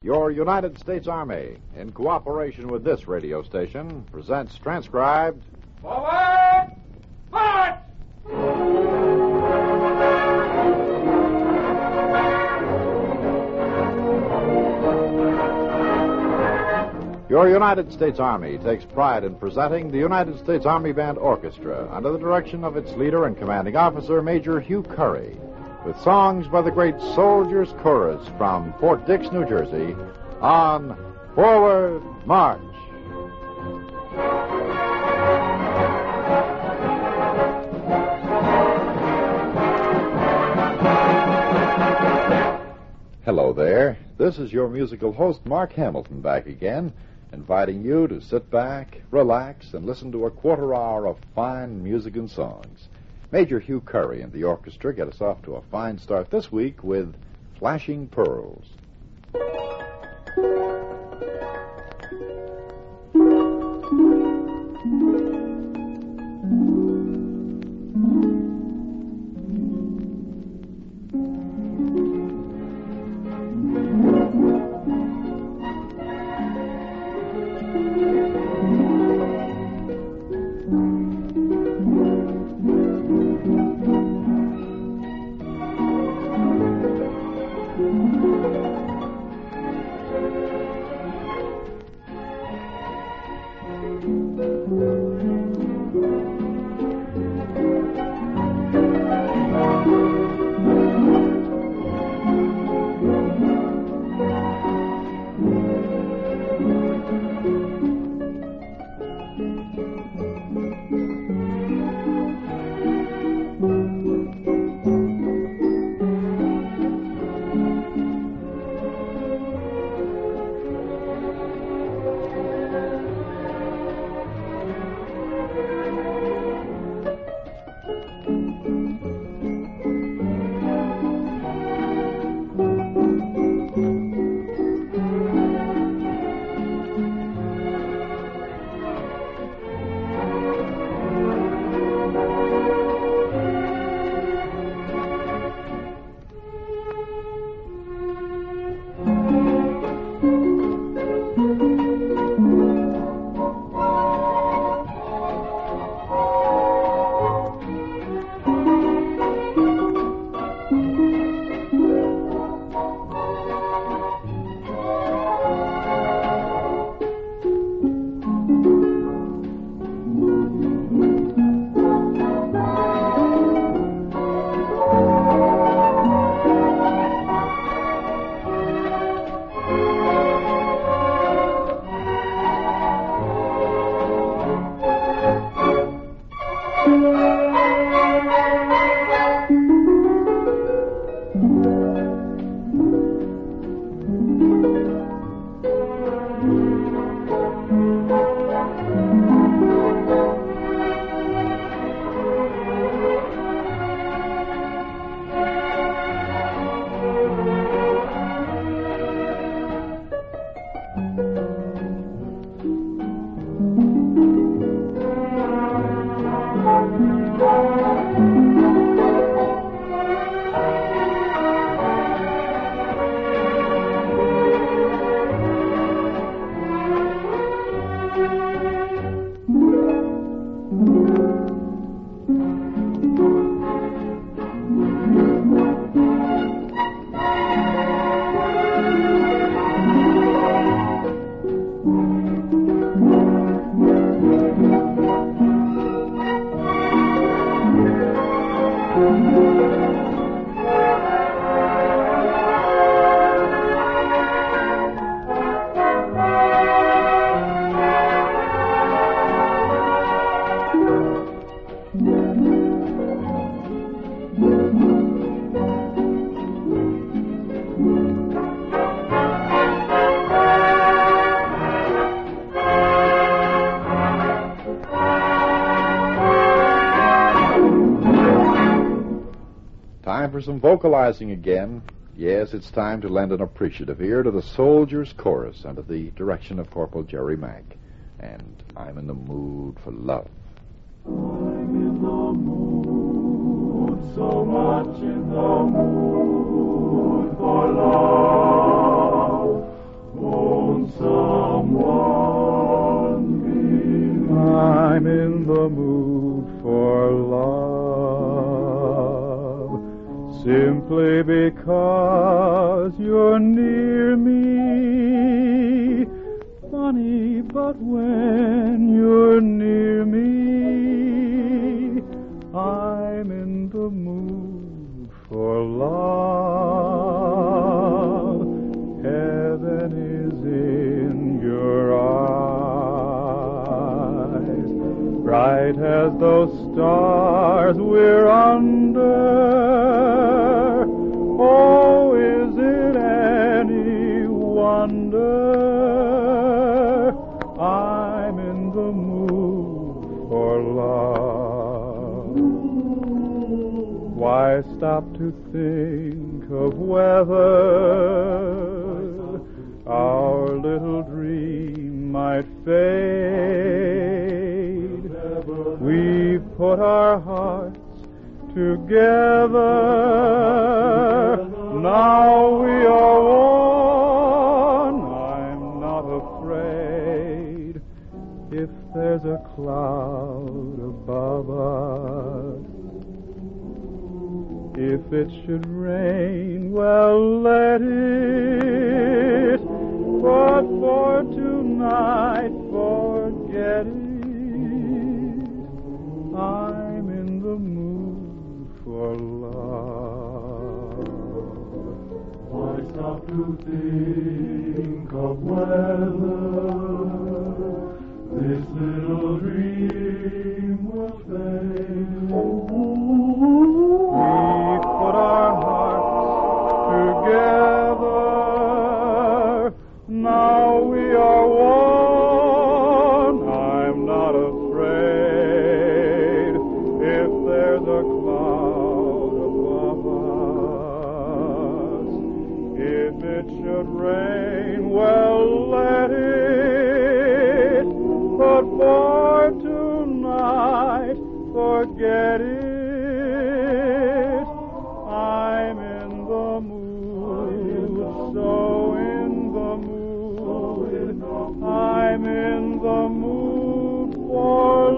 Your United States Army, in cooperation with this radio station, presents transcribed... Forward! March! Your United States Army takes pride in presenting the United States Army Band Orchestra under the direction of its leader and commanding officer, Major Hugh Curry, with songs by the great Soldiers Chorus from Fort Dix, New Jersey, on Forward March. Hello there. This is your musical host, Mark Hamilton, back again, inviting you to sit back, relax, and listen to a quarter hour of fine music and songs. Major Hugh Curry and the orchestra get us off to a fine start this week with Flashing Pearls. Time for some vocalizing again. Yes, it's time to lend an appreciative ear to the Soldiers Chorus under the direction of Corporal Jerry Mack. And I'm in the mood for love. I'm in the mood, so much in the mood for love. simply because you're near me. Funny, but when you're near me, I'm in the mood for love. Heaven is in your eyes, bright as those stars we're under. Oh, is it any wonder I'm in the mood for love? Why stop to think of whether our little dream might fade? We've put our hearts together. Now we are one. I'm not afraid if there's a cloud above us. If it should rain, well, let it. But for tonight, forget it. I'm in the mood for love. Why stop to think of whether this little dream will fade? We put our hearts together. Now we are one. I'm not afraid if there's a cloud above us. If it should rain, well, let it. But for tonight, forget it. I'm in the mood, so in the mood. I'm in the mood for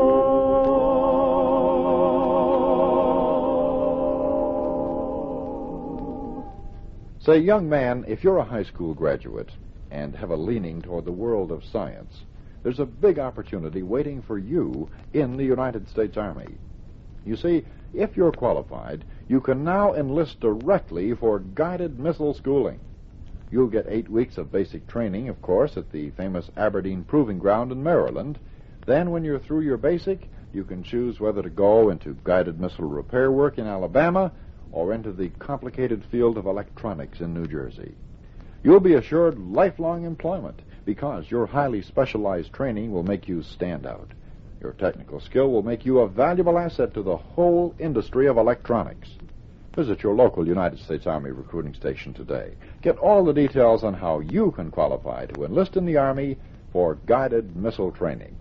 love. Say, young man, if you're a high school graduate and have a leaning toward the world of science, there's a big opportunity waiting for you in the United States Army. You see, if you're qualified, you can now enlist directly for guided missile schooling. You'll get 8 weeks of basic training, of course, at the famous Aberdeen Proving Ground in Maryland. Then, when you're through your basic, you can choose whether to go into guided missile repair work in Alabama or into the complicated field of electronics in New Jersey. You'll be assured lifelong employment because your highly specialized training will make you stand out. Your technical skill will make you a valuable asset to the whole industry of electronics. Visit your local United States Army recruiting station today. Get all the details on how you can qualify to enlist in the Army for guided missile training.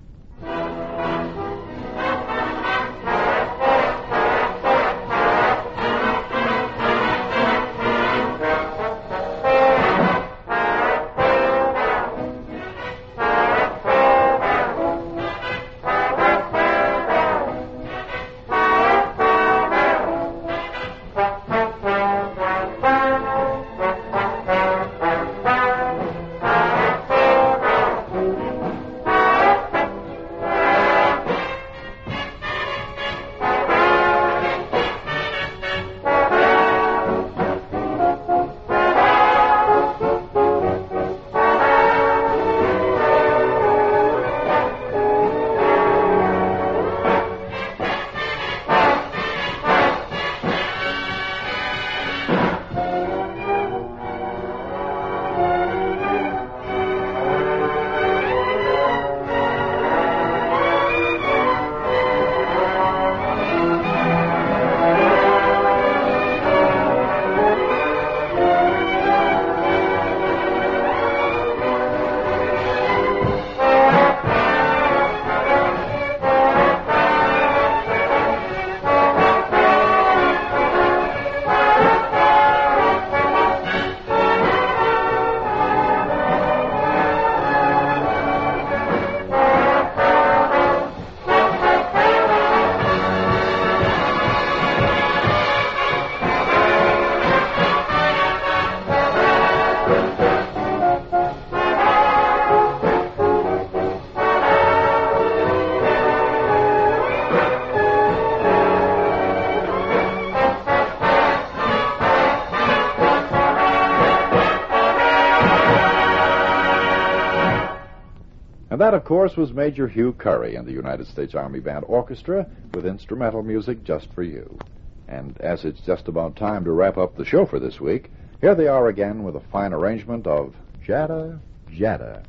And that, of course, was Major Hugh Curry and the United States Army Band Orchestra with instrumental music just for you. And as it's just about time to wrap up the show for this week, here they are again with a fine arrangement of Jada, Jada.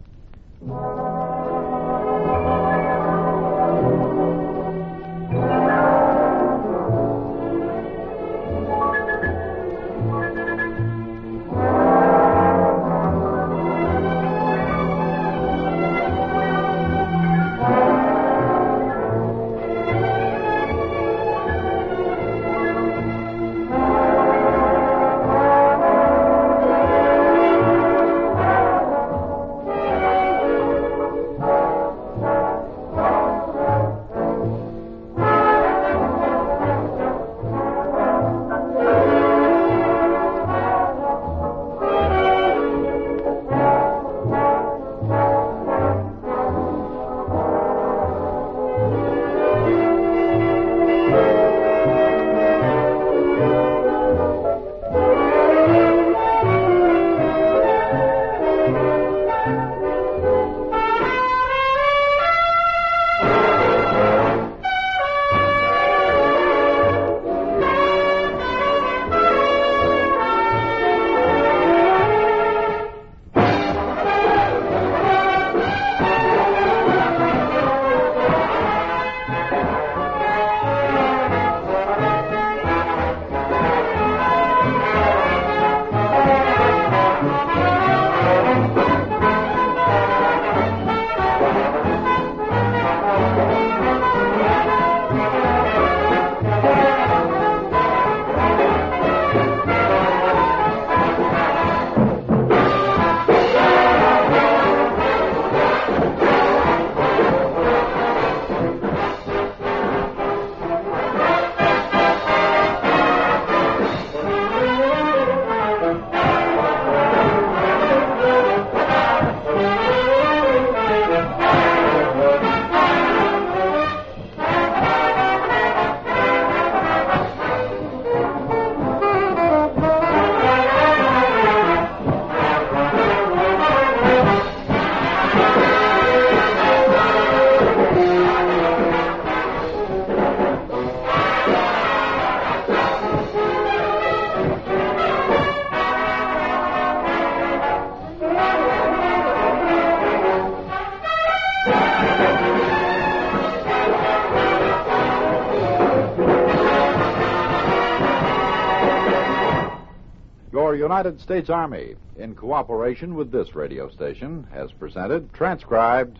Your United States Army, in cooperation with this radio station, has presented, transcribed,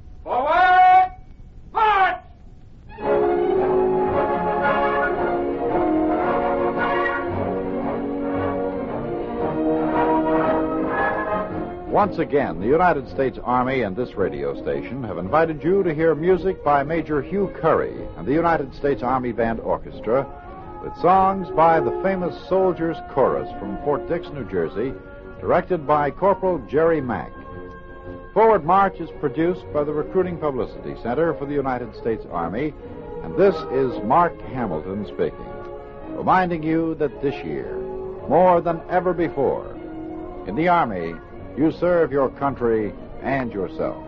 Forward! March! Once again, the United States Army and this radio station have invited you to hear music by Major Hugh Curry and the United States Army Band Orchestra, with songs by the famous Soldiers Chorus from Fort Dix, New Jersey, directed by Corporal Jerry Mack. Forward March is produced by the Recruiting Publicity Center for the United States Army, and this is Mark Hamilton speaking, reminding you that this year, more than ever before, in the Army, you serve your country and yourself.